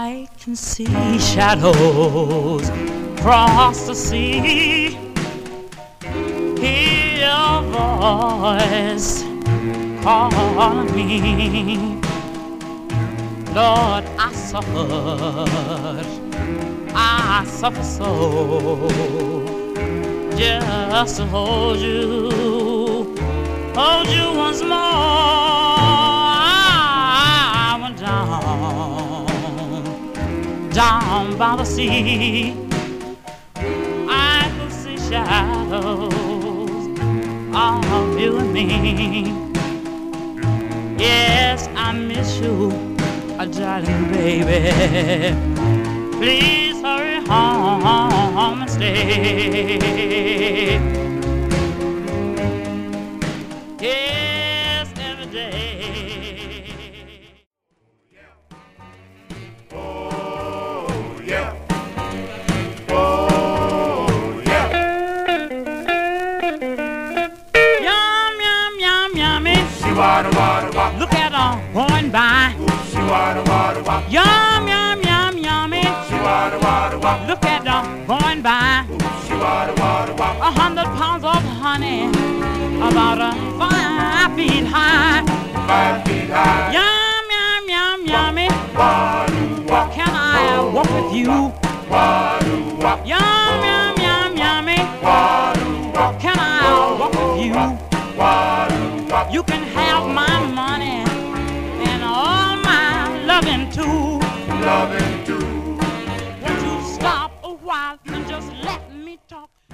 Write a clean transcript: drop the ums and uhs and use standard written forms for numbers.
I can see shadows cross the sea. Hear your voice calling me. Lord, I suffer so, just to hold you once more. I went down by the sea. I could see shadows of you and me. Yes, I miss you, darling baby. Please hurry home and stay. Yes, every day. Oh yeah. Oh yeah. Yum, yum, yum, yummy. Wada wada wada. Look at her going by. Wada wada wada. Yum, yum, yum, yummy. Wada wada wada. Look at her going by. Wada wada wada. 100 pounds of honey, about 5 feet high. 5 feet high. Yum, yum, yum, yummy. Wada wada. Can I walk with you? Wada wada. Yum, yum, yum, yummy. Wada wada. Can I walk with you? Wada wada. You can have my money and all my loving too. Loving too. Won't you stop a while and just let me talk?